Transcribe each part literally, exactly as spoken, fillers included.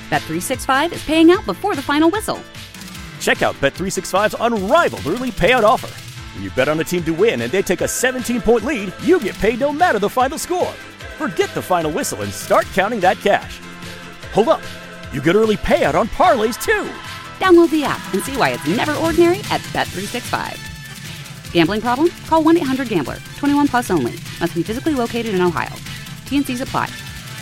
Bet three sixty-five is paying out before the final whistle. Check out Bet three sixty-five's unrivaled early payout offer. When you bet on a team to win and they take a seventeen-point lead, you get paid no matter the final score. Forget the final whistle and start counting that cash. Hold up. You get early payout on parlays, too. Download the app and see why it's never ordinary at Bet three sixty-five. Gambling problem? Call one eight hundred gambler. twenty-one plus only. Must be physically located in Ohio. T N Cs apply.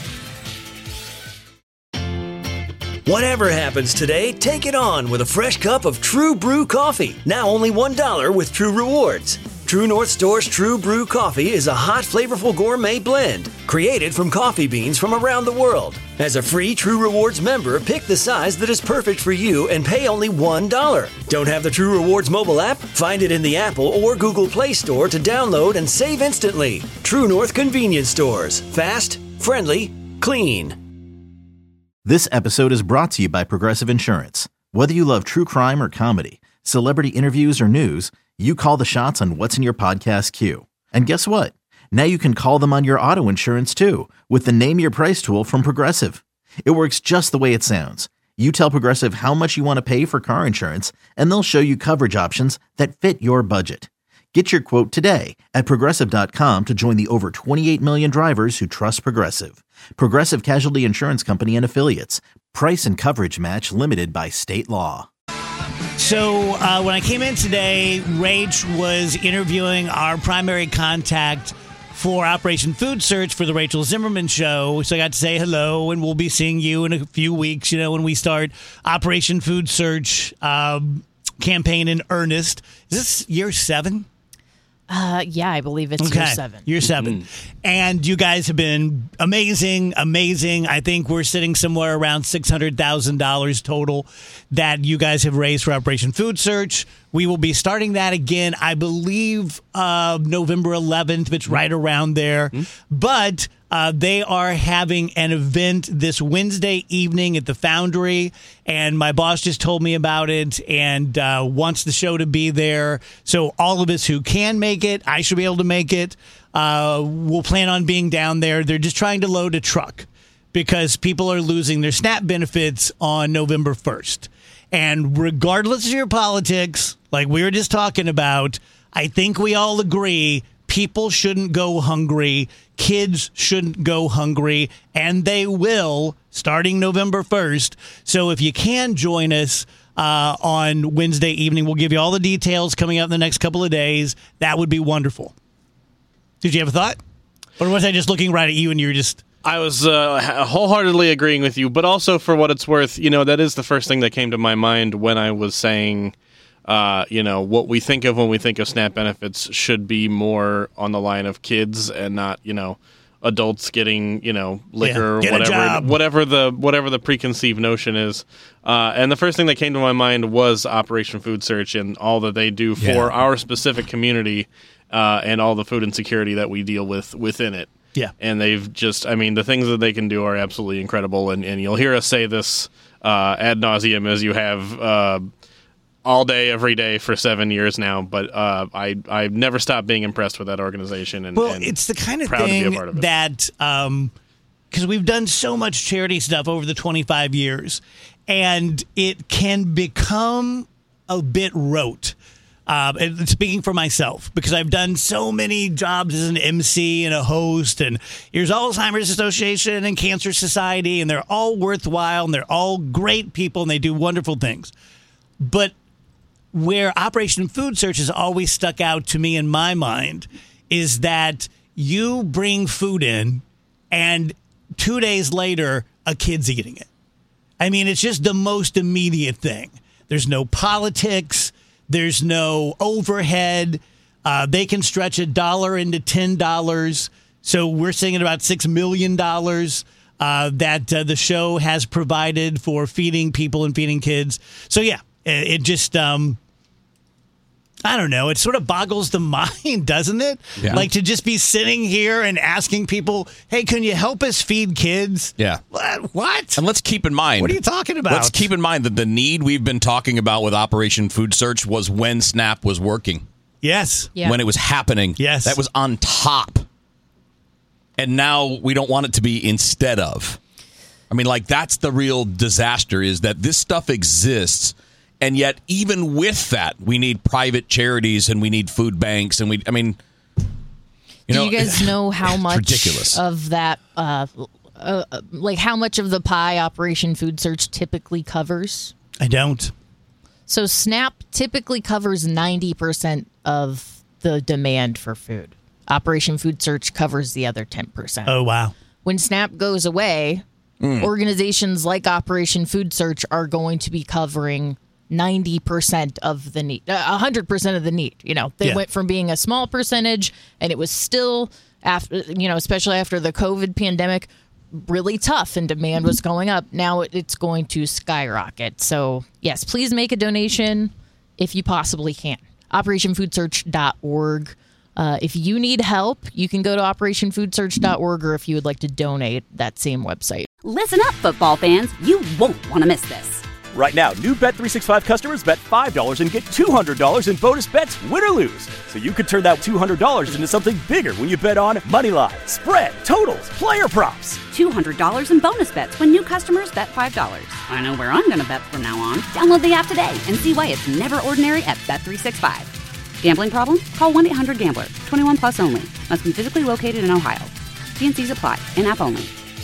Whatever happens today, take it on with a fresh cup of True Brew coffee. Now only one dollar with True Rewards. True North Store's True Brew coffee is a hot, flavorful gourmet blend created from coffee beans from around the world. As a free True Rewards member, pick the size that is perfect for you and pay only one dollar. Don't have the True Rewards mobile app? Find it in the Apple or Google Play Store to download and save instantly. True North Convenience Stores. Fast, friendly, clean. This episode is brought to you by Progressive Insurance. Whether you love true crime or comedy, celebrity interviews or news, you call the shots on what's in your podcast queue. And guess what? Now you can call them on your auto insurance too with the Name Your Price tool from Progressive. It works just the way it sounds. You tell Progressive how much you want to pay for car insurance, and they'll show you coverage options that fit your budget. Get your quote today at Progressive dot com to join the over twenty-eight million drivers who trust Progressive. Progressive Casualty Insurance Company and Affiliates. Price and coverage match limited by state law. So uh, when I came in today, Rach was interviewing our primary contact for Operation Food Search for the Rachel Zimmerman Show. So I got to say hello, and we'll be seeing you in a few weeks, you know, when we start Operation Food Search um, campaign in earnest. Is this year seven? Uh, yeah, I believe it's okay. year seven. Year seven. Mm-hmm. And you guys have been amazing, amazing. I think we're sitting somewhere around six hundred thousand dollars total that you guys have raised for Operation Food Search. We will be starting that again, I believe, uh, November eleventh. It's right around there. Mm-hmm. But uh, they are having an event this Wednesday evening at the Foundry, and my boss just told me about it and uh, wants the show to be there. So all of us who can make it, I should be able to make it. Uh, we'll plan on being down there. They're just trying to load a truck because people are losing their SNAP benefits on November first. And regardless of your politics, like we were just talking about, I think we all agree people shouldn't go hungry. Kids shouldn't go hungry, and they will starting November first. So if you can join us uh, on Wednesday evening, we'll give you all the details coming up in the next couple of days. That would be wonderful. Did you have a thought? Or was I just looking right at you and you were just... I was uh, wholeheartedly agreeing with you, but also for what it's worth, you know, that is the first thing that came to my mind when I was saying, uh, you know, what we think of when we think of SNAP benefits should be more on the line of kids and not, you know, adults getting, you know, liquor yeah, or whatever, whatever the whatever the preconceived notion is. Uh, and the first thing that came to my mind was Operation Food Search and all that they do for yeah. our specific community uh, and all the food insecurity that we deal with within it. Yeah. And they've just, I mean, the things that they can do are absolutely incredible. And, and you'll hear us say this uh, ad nauseum as you have uh, all day, every day for seven years now. But uh, I, I've never stopped being impressed with that organization. And, well, and it's the kind of proud thing to be a part of it. that, um, because we've done so much charity stuff over the twenty-five years, and it can become a bit rote. Uh, and speaking for myself, because I've done so many jobs as an M C and a host, and here's Alzheimer's Association and Cancer Society, and they're all worthwhile, and they're all great people, and they do wonderful things. But where Operation Food Search has always stuck out to me in my mind is that you bring food in, and two days later, a kid's eating it. I mean, it's just the most immediate thing. There's no politics. There's no overhead. Uh, they can stretch a dollar into ten dollars. So we're seeing at about six million dollars uh, that uh, the show has provided for feeding people and feeding kids. So, yeah, it, it just, um, I don't know, it sort of boggles the mind, doesn't it? Yeah. Like to just be sitting here and asking people, hey, can you help us feed kids? Yeah. What? What? And let's keep in mind. What are you talking about? Let's keep in mind that the need we've been talking about with Operation Food Search was when SNAP was working. Yes. Yeah. When it was happening. Yes. That was on top. And now we don't want it to be instead of. I mean, like, that's the real disaster, is that this stuff exists, and yet even with that, we need private charities and we need food banks, and we, I mean, you know, do you guys know how much ridiculous. of that, uh, uh, like how much of the pie Operation Food Search typically covers? I don't. So SNAP typically covers ninety percent of the demand for food. Operation Food Search covers the other ten percent. Oh, wow. When SNAP goes away, mm. organizations like Operation Food Search are going to be covering ninety percent of the need, uh, one hundred percent of the need. You know, they Yeah. went from being a small percentage, and it was still, after, you know, especially after the COVID pandemic, really tough and demand was going up. Now it- it's going to skyrocket. So, yes, please make a donation if you possibly can. operation food search dot org. Uh, if you need help, you can go to operation food search dot org, or if you would like to donate, that same website. Listen up, football fans. You won't want to miss this. Right now, new Bet three sixty-five customers bet five dollars and get two hundred dollars in bonus bets, win or lose. So you could turn that two hundred dollars into something bigger when you bet on money line, spread, totals, player props. two hundred dollars in bonus bets when new customers bet five dollars. I know where I'm going to bet from now on. Download the app today and see why it's never ordinary at Bet three sixty-five. Gambling problem? Call one eight hundred gambler. twenty-one plus only. Must be physically located in Ohio. T N Cs apply. In-app only.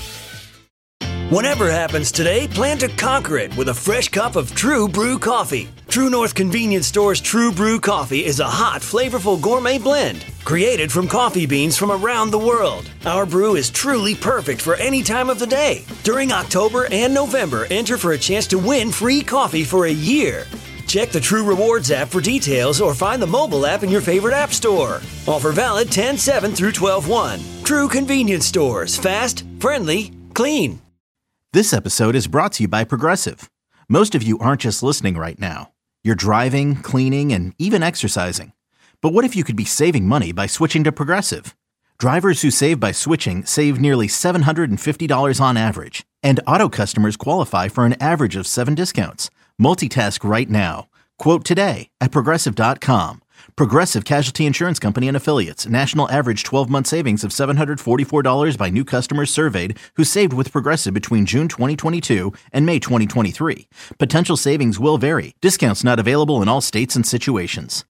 Whatever happens today, plan to conquer it with a fresh cup of True Brew coffee. True North Convenience Store's True Brew coffee is a hot, flavorful gourmet blend created from coffee beans from around the world. Our brew is truly perfect for any time of the day. During October and November, enter for a chance to win free coffee for a year. Check the True Rewards app for details or find the mobile app in your favorite app store. Offer valid ten seven through twelve one. True Convenience Stores. Fast, friendly, clean. This episode is brought to you by Progressive. Most of you aren't just listening right now. You're driving, cleaning, and even exercising. But what if you could be saving money by switching to Progressive? Drivers who save by switching save nearly seven hundred fifty dollars on average. And auto customers qualify for an average of seven discounts. Multitask right now. Quote today at Progressive dot com. Progressive Casualty Insurance Company and Affiliates. National average twelve-month savings of seven hundred forty-four dollars by new customers surveyed who saved with Progressive between June twenty twenty-two and May twenty twenty-three. Potential savings will vary. Discounts not available in all states and situations.